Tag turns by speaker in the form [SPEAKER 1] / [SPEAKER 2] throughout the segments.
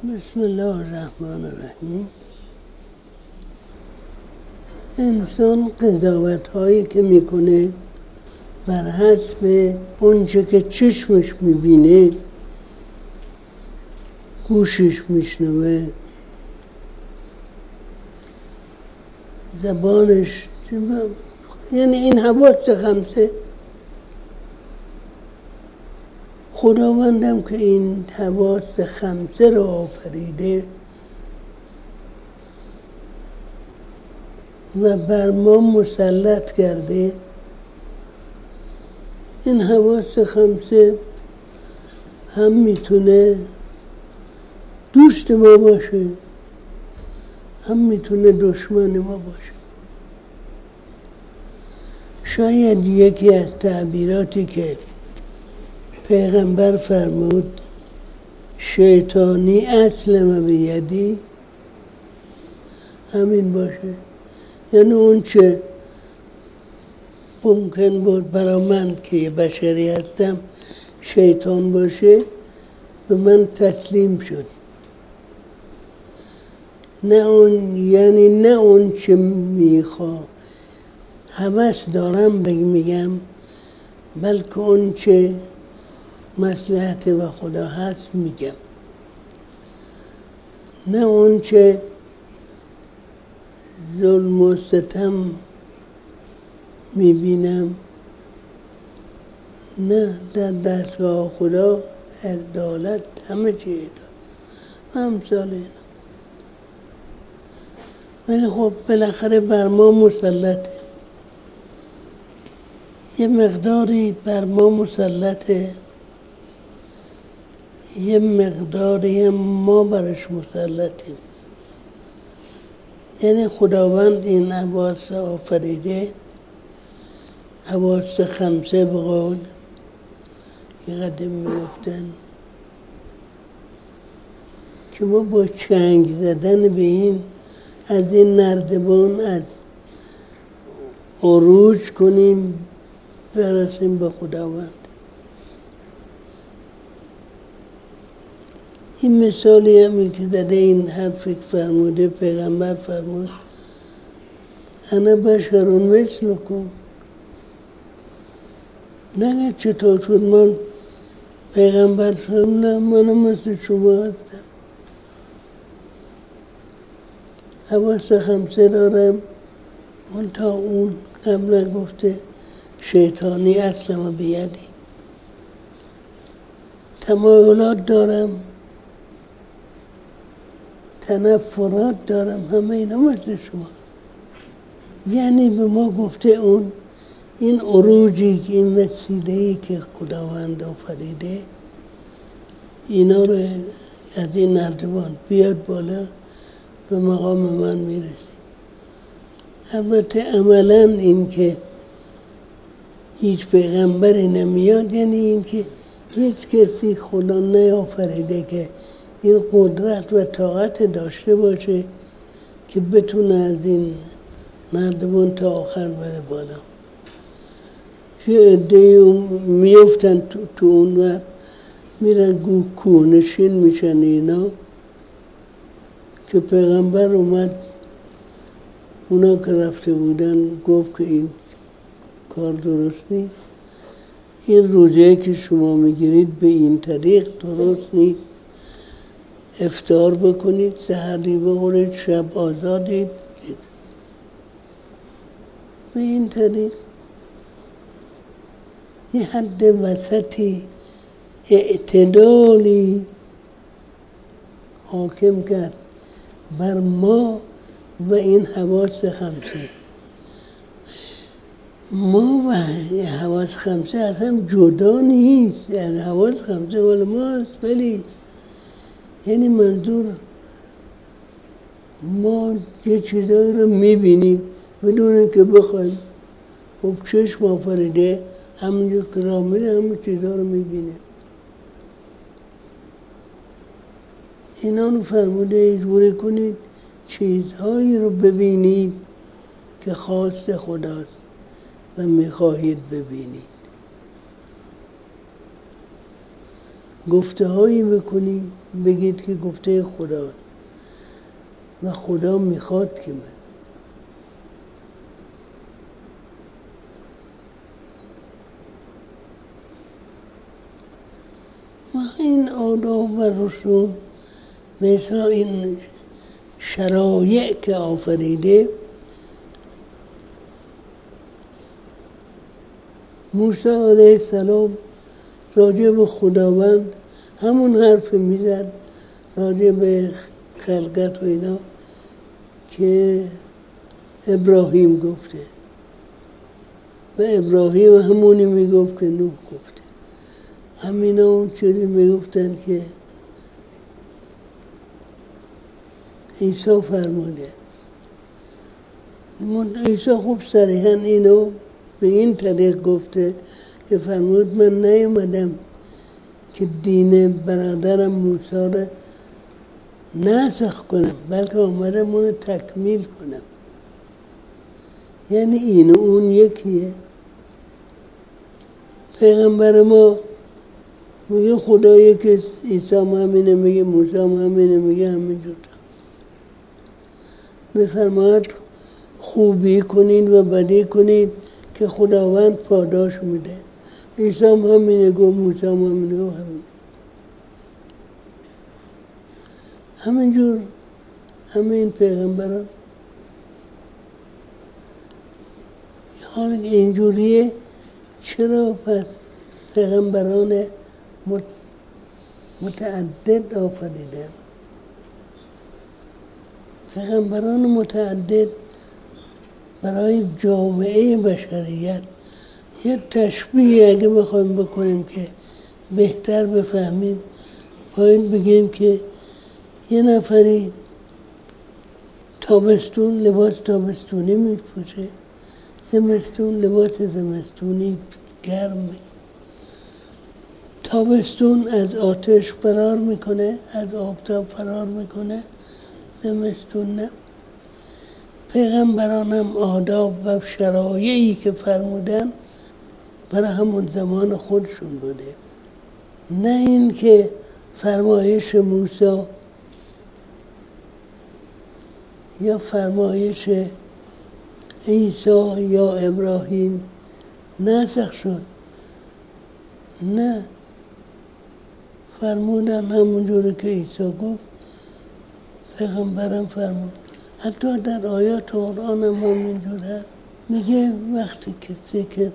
[SPEAKER 1] بسم الله الرحمن الرحیم. انسان قضاوت هایی که میکنه بر حسب اونچه که چشمش میبینه، گوشش میشنوه، زبانش، یعنی این حواس خمسه. خداوندم که این حواس خمسه را آفریده و بر ما مسلط کرده، این حواس خمسه هم میتونه دوست ما باشه، هم میتونه دشمن ما باشه. شاید یکی از تعبیراتی که پیغمبر فرمود شیطانی اسلم بیدی همین باشه. یعنی اون چه ممکن بود برای من که یه بشری هستم شیطان باشه، به من تسلیم شد. نه اون چه میخواه هوس دارم میگم، بلکه اون چه مصلحت و خدا هست میگم. نه اون چه ظلم و ستم میبینم، نه در دستگاه خدا عدالت همه چی عدالت و امثال اینا. ولی خب بالاخره بر ما مسلطه، یه مقداری بر ما مسلطه، یه مقداری هم ما برش مسلطیم. یعنی خداوند این حواس آفریده، حواس خمسه به قول که قدم میگفتن، که ما با چنگ زدن به این از این نردبان از عروج کنیم برسیم به خداوند. این مثالی همی که زده این حرفی که فرموده پیغمبر فرمود انا بشرون مثلکم. نگه چطور شد من پیغمبر فرمود نه منم مثل شما هستم، حواس خمسه دارم. اون تا اون قبل گفته شیطانی اسلم بیدی، تمایلات دارم، تنفرات دارم، همه اینا مثل شما. یعنی به ما گفته این عروجی، این وسیله‌ای که خداوند آفریده، اینا رو از این نردبان بیاد بالا به مقام من میرسی. البته عملاً این که هیچ پیغمبری نمیاد، یعنی این که هیچ کسی خدا نیافریده که این قدرت و طاقت داشته باشه که بتونه از این نردبان تا آخر بره بالا. یه عده‌ای میفتن تو اون ور، میرن کوهنشین میشن اینا، که پیغمبر اومد اونا که رفته بودن گفت که این کار درست نیست، این روزه که شما میگیرید به این طریق درست نیست. افطار بکنید، سحری بخورید، شب آزادید، به این طریق. یه حد وسطی اعتدالی حاکم کرد بر ما و این حواس خمسه. ما و حواس خمسه از هم جدا نیست، یعنی حواس خمسه ولی ما هست، ولی یعنی منظور ما یه چیزایی رو میبینیم بدون که بخوایم. خب چشم آفریده، همونجور که راه میره همون چیزها رو میبینه. اینا رو فرموده اجبوری کنید چیزهایی رو ببینید که خواست خداست و میخواهید ببینید. گفته هایی بکنیم بگید که گفته خدا و خدا میخواد که و این آداب و رسوم مثل این شرایع که آفریده موسی علیه السلام راجع به خداوند همون حرف میزد راجع به خلقت و اینا که ابراهیم گفته و ابراهیم همونی میگفت که نوح گفته. همینا اون چیزی میگفتن که عیسی فرموده. عیسی خوب صریحا اینو به این طریق گفته که فرمود من نیومدم که دین برادرم موسی را نسخ کنم بلکه آمدم اونو تکمیل کنم. یعنی این و اون یکیه. پیغمبر ما میگه خدایی که عیسی همینه میگه موسی همینه میگه همینجور میفرماید خوبی کنین و بدی کنین که خداوند پاداش میده. عیسی همینه گفت موسی همینه گفت همینه. همینجور همین پیغمبران حال اینجوریه. چرا پس پیغمبران متعدد آفریدن؟ پیغمبران متعدد برای جامعه بشریت یه تشبیه اگه بخوایم بکنیم که بهتر بفهمیم باید بگیم که یه نفری تابستون لباس تابستونی میپوشه، زمستون لباس زمستونی گرم، تابستون از آتش فرار میکنه، از آفتاب فرار میکنه، زمستون نه. پیغمبران هم آداب و شرایعی که فرمودن برای همون زمان خودشون بوده، نه این که فرمایش موسی یا فرمایش عیسی یا ابراهیم نسخ شد. نه، فرمودن همونجوری که عیسی گفت پیغمبرم فرمود. حتی در آیات قرآن هم همینجور هست. میگه وقتی کسی که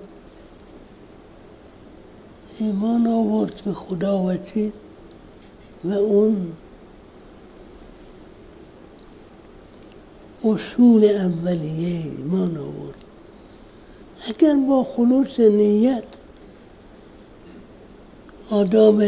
[SPEAKER 1] ایمان آورد به خدا و چیز و اون اصول اولیه ایمان آورد، اگر با خلوص نیت آداب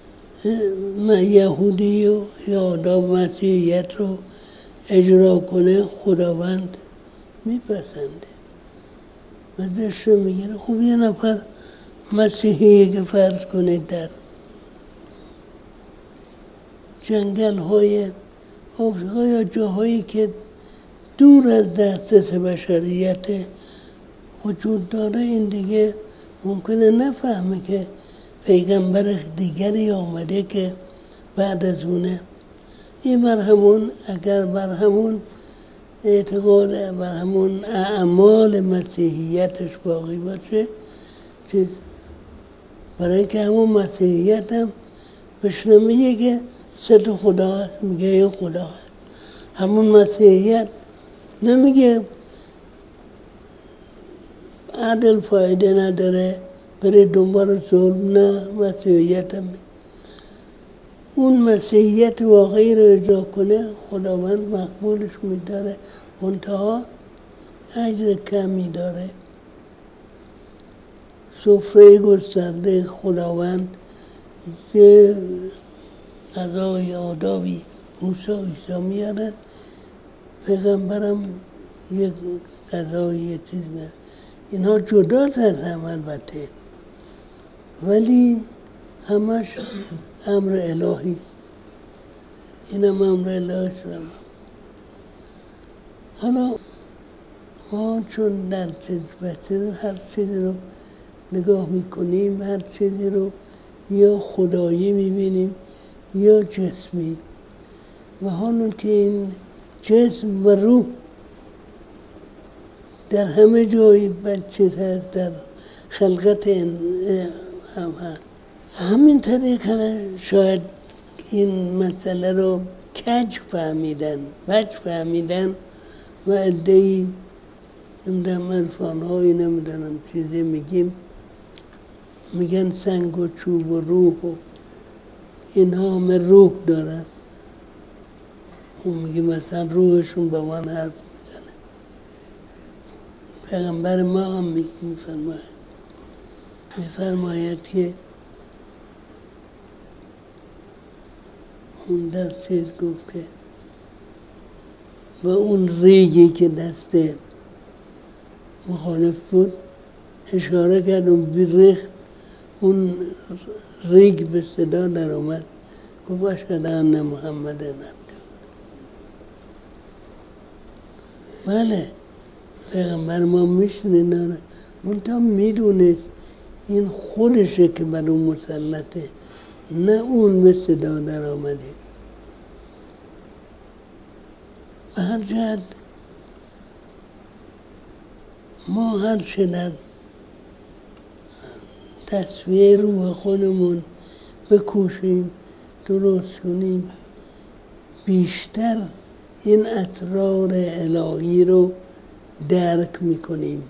[SPEAKER 1] یهودی و یا آداب مسیحیت رو اجرا کنه خداوند میپسنده و دست رو میگیره. خب یه نفر مسیحی که فرض کنید در جنگل های آفریقا یا جاهایی که دور از دسترس بشریت وجود داره، این دیگه ممکنه نفهمه که پیغمبر دیگری آمده که بعد از اونه. این بر همون اگر بر همون اعتقاد بر همون اعمال مسیحیتش باقی باشه چیز، برای که همون مسیحیت هم بشنه میگه که سه تا خدا هست، میگه یه خدا هست. همون مسیحیت نمیگه عدل فایده نداره بره دنبال ظلم، نه، مسیحیت هم اون مسیحیت واقعی رو اجرا کنه خداوند مقبولش میداره، منتها اجر کمی داره. سفره گسترده خداوند یه غذای آدابی موسی عیسی میارن، پیغمبرم یه غذای یه چیز میارن. اینها جداست از هم البته، ولی همش امر الهی است. اینم امر الهی شدم. حالا ما چون در چیز هر چیزی رو نگاه میکنیم، هر چیزی رو یا خدایی میبینیم یا جسمی. و حالا که این جسم و روح در همه جای بچه هست، در خلقت هم هست. همین طریق شاید این مسئله رو کج فهمیدن و عده‌ای نمیدونم عرفان‌هایی نمیدونم چیزی میگن سنگ و چوب و روح و اینها همه روح دارن. اون میگه مثلا روحشون با من حرف میزنه. پیغمبر ما هم میفرماید که اون در چیز گفت که و اون ریگی که دست مخالف بود اشاره کرد، اون ریگ به صدا در آمد، گفت اشهد ان محمد عبده. بله پیغمبر ما میشنید داره، منتها میدونست این خودشه که بر اون مسلطه، نه اون به صدا در آمده. به هر جهت ما هر چه در تصفیه روح خودمون بکوشیم درست کنیم، بیشتر این اسرار الهی رو درک میکنیم.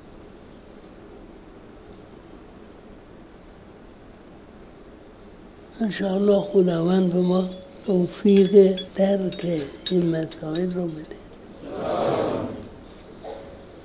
[SPEAKER 1] انشاءالله خداوند به ما توفیق درک این مسائل رو بده.